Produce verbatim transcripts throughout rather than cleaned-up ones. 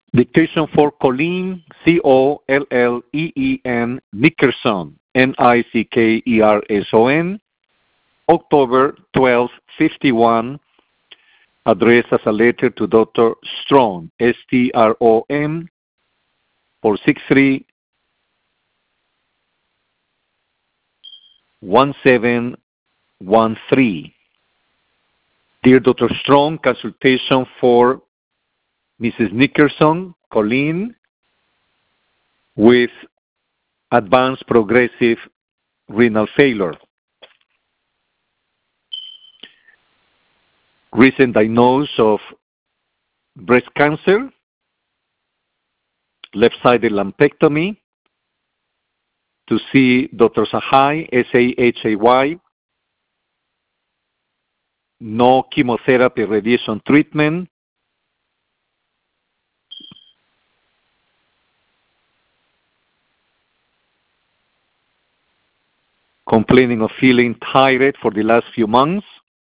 Dictation for Colleen, C O L L E E N, Nickerson, N I C K E R S O N, October twelfth, fifty-one, addressed as a letter to Doctor Strong, S T R O M, four six three, one seven one three. Dear Doctor Strong, consultation for Missus Nickerson, Colleen, with advanced progressive renal failure. Recent diagnosis of breast cancer, left-sided lumpectomy, to see Doctor Sahai, S A H A Y, no chemotherapy, radiation treatment, complaining of feeling tired for the last few months.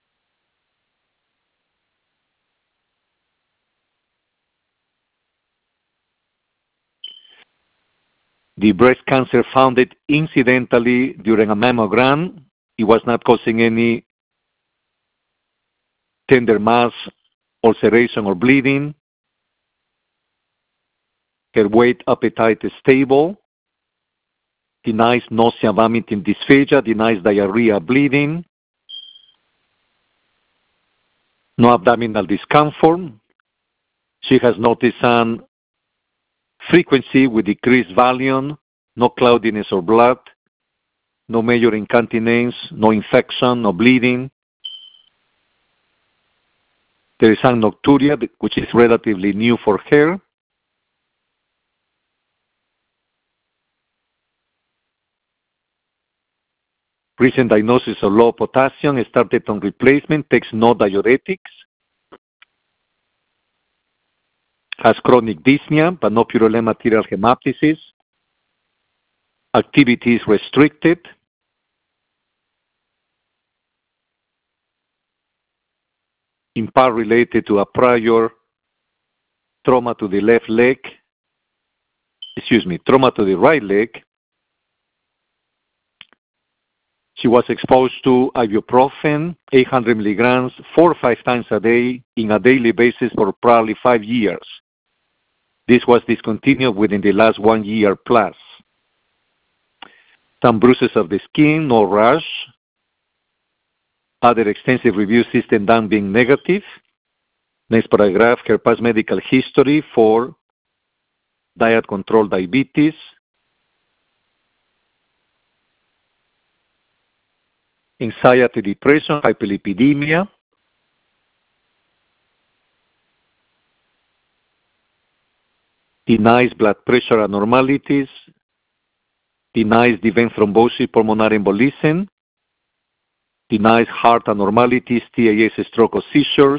The breast cancer found it incidentally during a mammogram. It was not causing any tender mass, ulceration, or bleeding. Her weight, appetite is stable. Denies nausea, vomiting, dysphagia. Denies diarrhea, bleeding. No abdominal discomfort. She has noticed an frequency with decreased volume, no cloudiness or blood, no major incontinence, no infection, no bleeding. There is some nocturia, which is relatively new for her. Recent diagnosis of low potassium, started on replacement, takes no diuretics. Has chronic dyspnea, but no purulent material hemoptysis. Activity is restricted. In part related to a prior trauma to the left leg, excuse me, trauma to the right leg. She was exposed to ibuprofen, eight hundred milligrams, four or five times a day, in a daily basis for probably five years. This was discontinued within the last one year plus. Some bruises of the skin, no rash. Other extensive review system done being negative. Next paragraph, her past medical history for diet control diabetes, anxiety, depression, hyperlipidemia, denies blood pressure abnormalities, denies the vein thrombosis, pulmonary embolism, denies heart abnormalities, T I A, stroke or seizures,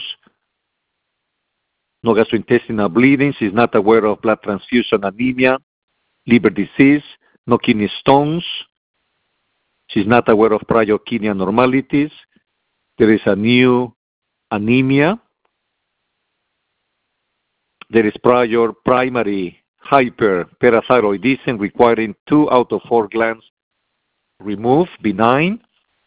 no gastrointestinal bleeding. She is not aware of blood transfusion anemia, liver disease, no kidney stones. She is not aware of prior kidney abnormalities. There is a new anemia. There is prior primary hyperparathyroidism requiring two out of four glands removed, benign.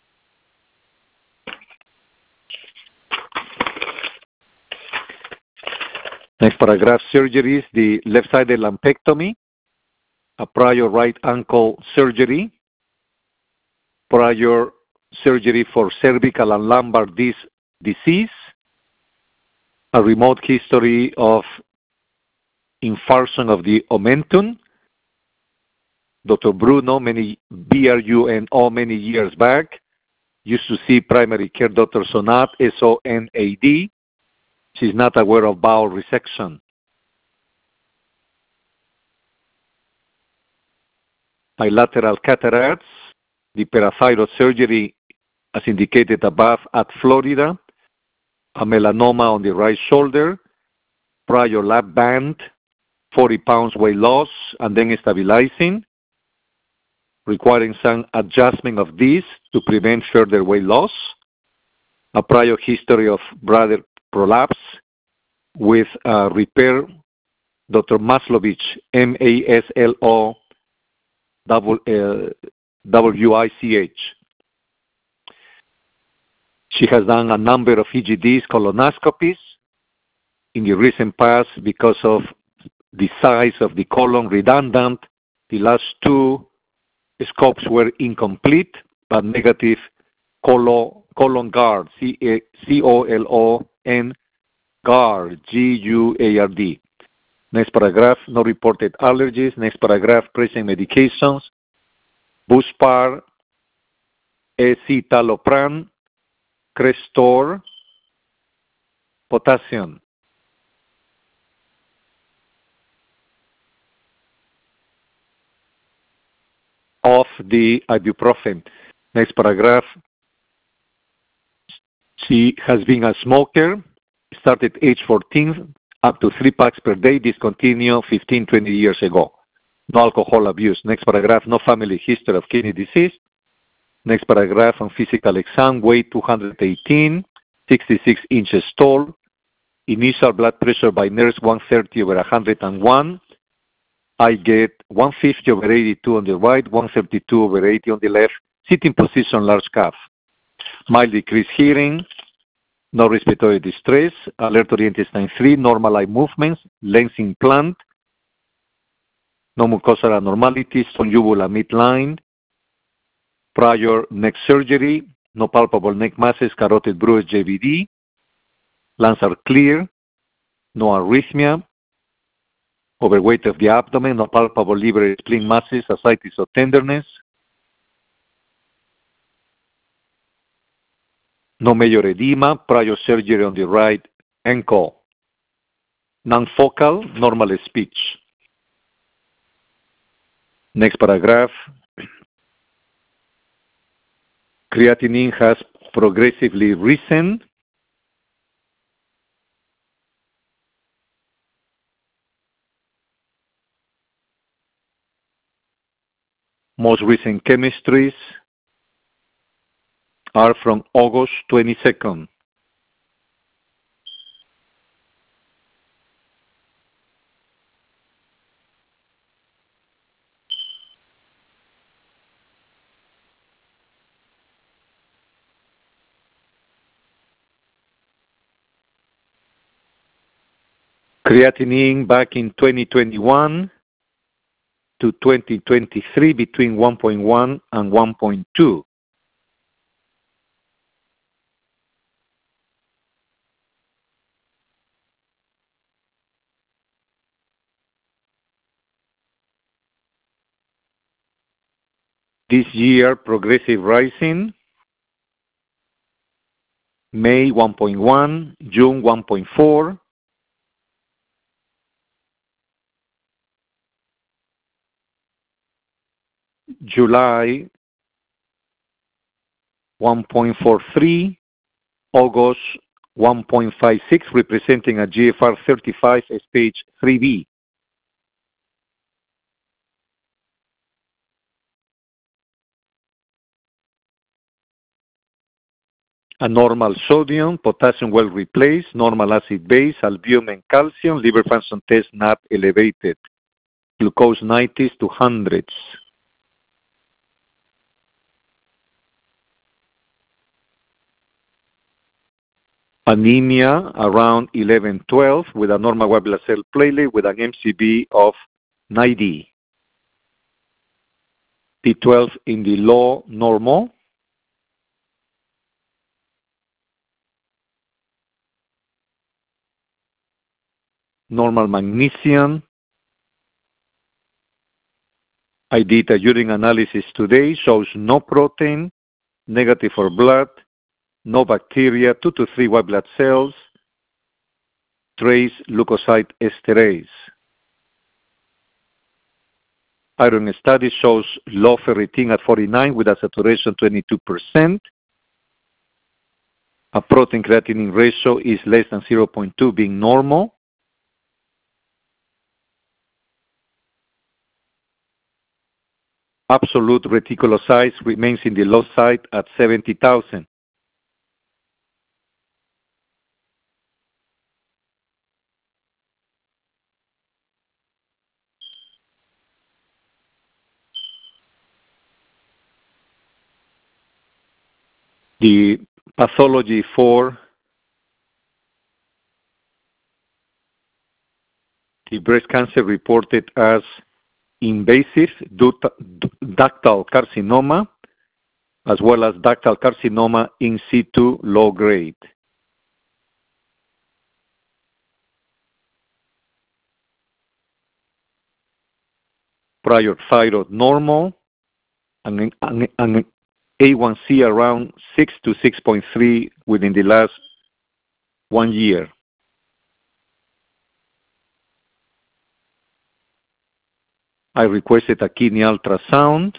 Next paragraph, surgeries, the left-sided lumpectomy, a prior right ankle surgery, prior surgery for cervical and lumbar disc disease, a remote history of infarction of the omentum. Doctor Bruno, many B R U N O many years back, used to see primary care Doctor Sonat, S O N A D. She's not aware of bowel resection. Bilateral cataracts, the parathyroid surgery as indicated above at Florida, a melanoma on the right shoulder, prior lap band, forty pounds weight loss, and then stabilizing, requiring some adjustment of this to prevent further weight loss, a prior history of bladder prolapse with uh, repair Doctor Maslovich, M A S L O W I C H. She has done a number of E G Ds, colonoscopies in the recent past because of the size of the colon redundant. The last two scopes were incomplete, but negative colon, colon guard, C O L O N, guard, G U A R D. Next paragraph, no reported allergies. Next paragraph, present medications, Buspar, escitalopram, Crestor, potassium. Of the ibuprofen. Next paragraph, she has been a smoker, started age fourteen, up to three packs per day, discontinued fifteen, twenty years ago. No alcohol abuse. Next paragraph, no family history of kidney disease. Next paragraph, on physical exam, weight two hundred eighteen, sixty-six inches tall, initial blood pressure by nurse one thirty over one hundred one. I get one fifty over eighty-two on the right, one thirty-two over eighty on the left, sitting position, large calf. Mild decreased hearing, no respiratory distress, alert oriented intestine three, normal eye movements, lens implant, no mucosal abnormalities, on uvula midline, prior neck surgery, no palpable neck masses, carotid bruise, J V D, lungs are clear, no arrhythmia, overweight of the abdomen, no palpable liver spleen masses, ascites or tenderness, no major edema, prior surgery on the right ankle, non-focal, normal speech. Next paragraph, creatinine has progressively risen. Most recent chemistries are from August twenty-second. Creatinine back in twenty twenty-one to twenty twenty-three between one point one and one point two. This year, progressive rising, May one point one, June one point four, July one point four three, August one point five six, representing a G F R thirty-five stage three B. A normal sodium, potassium well replaced, normal acid base, albumin, calcium, liver function test not elevated, glucose nineties to hundreds. Anemia around eleven twelve with a normal white blood cell platelet with an M C B of ninety. T twelve in the low normal. Normal magnesium. I did a urine analysis today, shows no protein, negative for blood, no bacteria, two to three white blood cells, trace leukocyte esterase. Iron study shows low ferritin at forty-nine with a saturation twenty-two percent. A protein creatinine ratio is less than zero point two, being normal. Absolute reticulocytes remains in the low side at seventy thousand. The pathology for the breast cancer reported as invasive ductal carcinoma, as well as ductal carcinoma in situ low grade. Prior thyroid normal, and an A one C around six to six point three within the last one year. I requested a kidney ultrasound.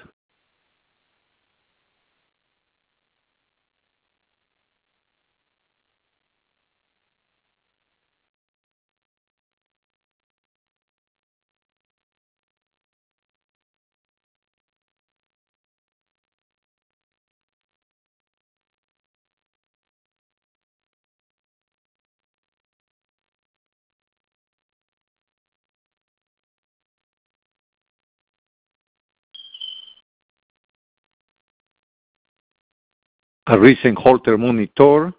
A recent Holter monitor,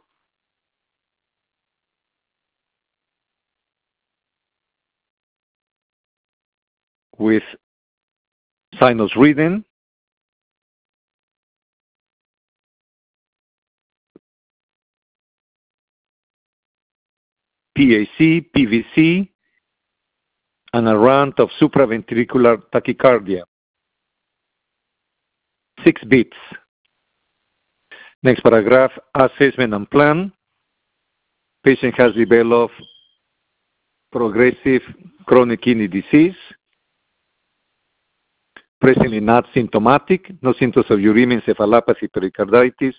with sinus reading, P A C, P V C, and a rant of supraventricular tachycardia. Six beats. Next paragraph, assessment and plan. Patient has developed progressive chronic kidney disease, presently not symptomatic, no symptoms of uremia, encephalopathy, pericarditis.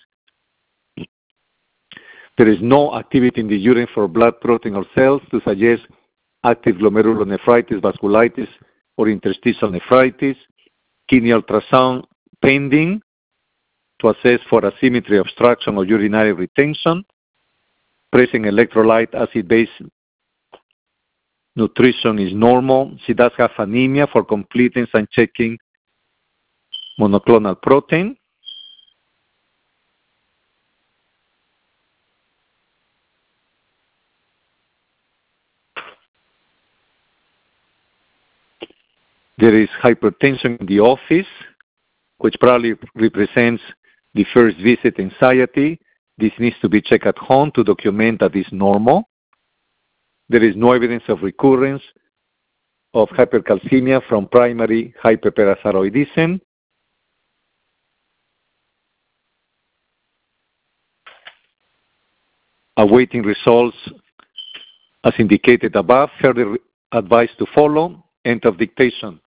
There is no activity in the urine for blood protein or cells to suggest active glomerulonephritis, vasculitis, or interstitial nephritis. Kidney ultrasound pending to assess for asymmetry, obstruction, or urinary retention. Present electrolyte acid-base nutrition is normal. She does have anemia for completeness and checking monoclonal protein. There is hypertension in the office, which probably represents the first visit anxiety. This needs to be checked at home to document that it's normal. There is no evidence of recurrence of hypercalcemia from primary hyperparathyroidism. Awaiting results as indicated above. Further advice to follow. End of dictation.